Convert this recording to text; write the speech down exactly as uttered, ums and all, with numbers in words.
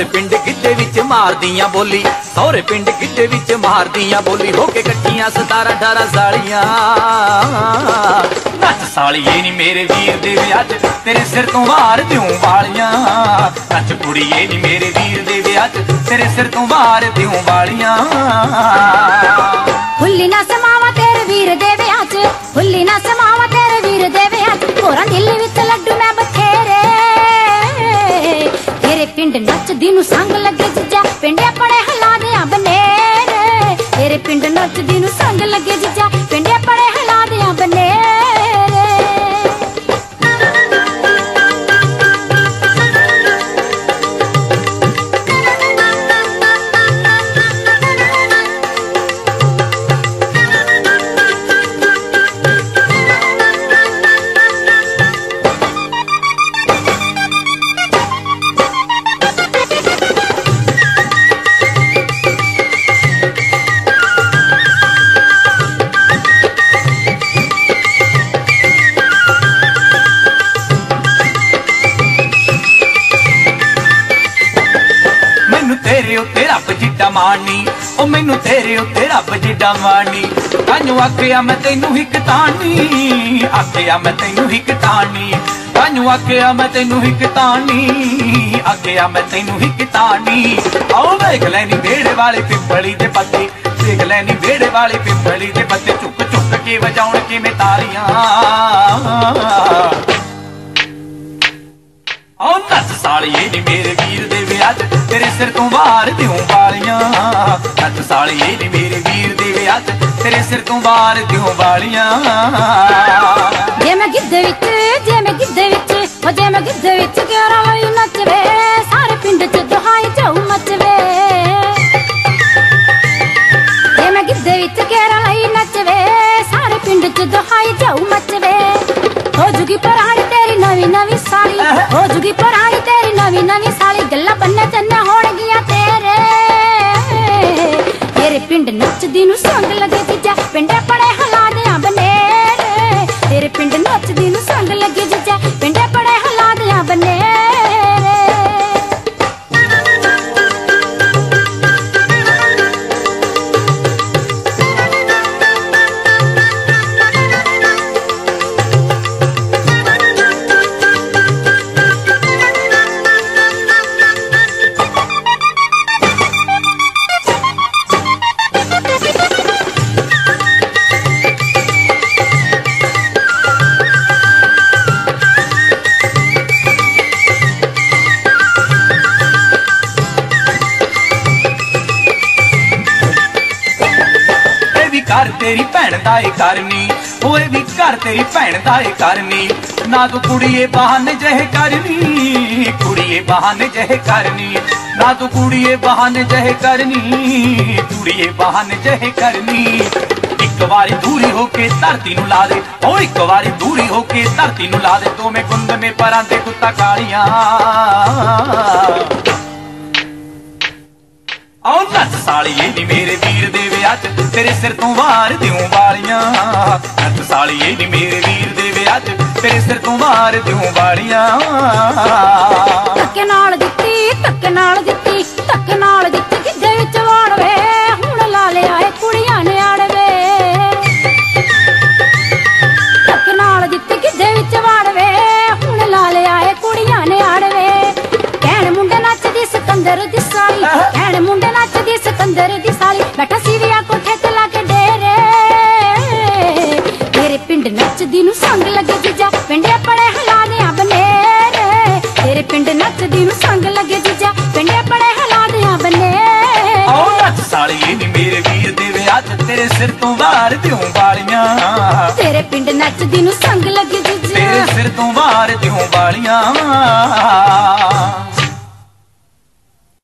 ਸਹੁਰੇ ਪਿੰਡ ਗਿੱਧੇ ਵਿੱਚ ਮਾਰਦੀਆਂ ਬੋਲੀ, ਸਹੁਰੇ ਪਿੰਡ ਗਿੱਧੇ ਵਿੱਚ ਮਾਰਦੀਆਂ ਬੋਲੀ, ਹੋ ਕੇ ਇਕੱਠੀਆਂ ਸਤਾਰਾਂ ਅਠਾਰਾਂ ਸਾਲੀਆਂ। ਨੱਚ ਸਾਲੀਏ ਨੀ ਮੇਰੇ ਵੀਰ ਦੇ ਵਿਆਹ 'ਚ ਤੇਰੇ ਸਿਰ ਤੋਂ ਵਾਰ ਦਿਉ ਵਾਲੀਆਂ, ਨੱਚ ਕੁੜੀਏ ਨੀ ਮੇਰੇ ਵੀਰ ਦੇ ਵਿਆਹ 'ਚ ਤੇਰੇ ਸਿਰ ਤੋਂ ਵਾਰ ਦਿਉ ਵਾਲੀਆਂ। ਹੁੱਲੀ ਨਾ ਸਮਾਵਾ ਤੇਰੇ ਵੀਰ ਦੇ ਵਿਆਹ 'ਚ, ਹੁੱਲੀ ਨਾ ਸਮਾਵਾ ਤੇਰੇ ਵੀਰ ਦੇ ਵਿਆਹ 'ਚ, ਹੋਰਾਂ ਦਿਲ ਵਿੱਚ ਲੱਡੂ ਮੈਂ ਬਥੇਰੇ। ਤੇਰੇ ਪਿੰਡ ਨੱਚਦੀ ਨੂੰ ਸੰਗ ਲੱਗੇ ਜੀਜਾ, ਪਿੰਡ ਆਪਣੇ ਹਲਾ ਦਿਆਂ ਬਨੇਰੇ। ਤੇਰੇ ਪਿੰਡ ਨੱਚਦੀ ਨੂੰ ਸੰਗ ਲੱਗੇ ਜੀਜਾ, ਪਿੰਡ ਆਪਣੇ ਹਲਾ ਦਿਆਂ ਬਨੇਰੇ। तेरे उत्ते रब जिड्डा मानी, ओ मैनू तेरे उत्ते रब जिड्डा मानी। ताइयों आखिया मैं तैनू हिक तानी, आखिया मैं तैनू हिक तानी, ताइयों आखिया मैं तैनू हिक तानी, आखिया मैं तैनू हिक तानी। आओ देख लैनी वेड़े वाले पिंपली दे पत्ते, देख लैनी वेड़े वाले पिंपली दे पत्ते, चुक चुक के वजाउण किवें तालियां। आओ नच सालिए नी मेरे वीर दे विआह 'च तेरे सिर तो वार दिऊं वालियां, नच सालिए नी मेरे वीर दे विआह 'च तेरे सिर तो वार दिऊं वालियां। जे मैं गिद्धे विच, जे मैं गिद्धे विच, ओ जे मैं गिद्धे विच घेरा लई नचवे, सारे पिंड 'च दुहाई जाऊ मचवे। जे मैं गिद्धे विच घेरा लई नचवे, सारे पिंड 'च दुहाई जाऊ मचवे। हो जुगी पुरानी तेरी नवी नवी साली, हो जुगी पुरानी तेरी नवी नवी साली, गल्ला बन्ने चन्ने होणगियां तेरे। तेरे पिंड नचदी नूं संग लगे जीजा, पिंड बड़े हला दियां बनेरे। तेरे पिंड नचदी नूं संग लगे जीजा, पिंड बड़े हला दियां बनेरे। घर तेरी भैन दा ए करनी, ओए भी घर तेरी भैन दा ए करनी। ना तू कुड़िए बहाने जहे करनी, कुड़िए बहाने जहे करनी, ना तू कुड़िए बहाने जहे करनी, कुड़िए बहाने जहे करनी। एक बारी दूरी होके धरती नू ला दे, ओ एक बारी दूरी होके धरती नू ला दे, तो मैं कुंद में परांदे कुत्ता कालियां। आओ नच सालिए नी मेरे वीर दे विआह 'च तेरे सिर तो वार दिऊं वालियां, नच सालिए नी मेरे वीर दे विआह 'च तेरे सिर तो वार दिऊं वालियां। धक्के नाल दित्ती, धक्के नाल दित्ती, धक्के नाल दित्ती गिद्धे विच वाड़ वे, हुण ला लिया ए कुड़ियां ने आड़वे। धक्के नाल दित्ती गिद्धे विच वाड़ वे, हुण ला लिया ए कुड़ियां ने आड़वे। कहण मुंडे नचदी सिकंदर दी साली, कहण मुंडे नचदी सिकंदर दी साली, बैठा सीविया कोठे ते लाके डेरे। तेरे पिंड नचदी नूं संग लगे जीजा, पिंड बड़े हला दियां बनेरे। तेरे पिंड नचदी नूं संग लगे जीजा, पिंड बड़े हला दियां बनेरे। आओ नच सालिए नी मेरे वीर दे विआह 'च तेरे सिर तो वार दिऊं वालियां, तेरे पिंड नचदी नूं संग लगे जीजा, तेरे सिर तो वार दिऊं वालियां।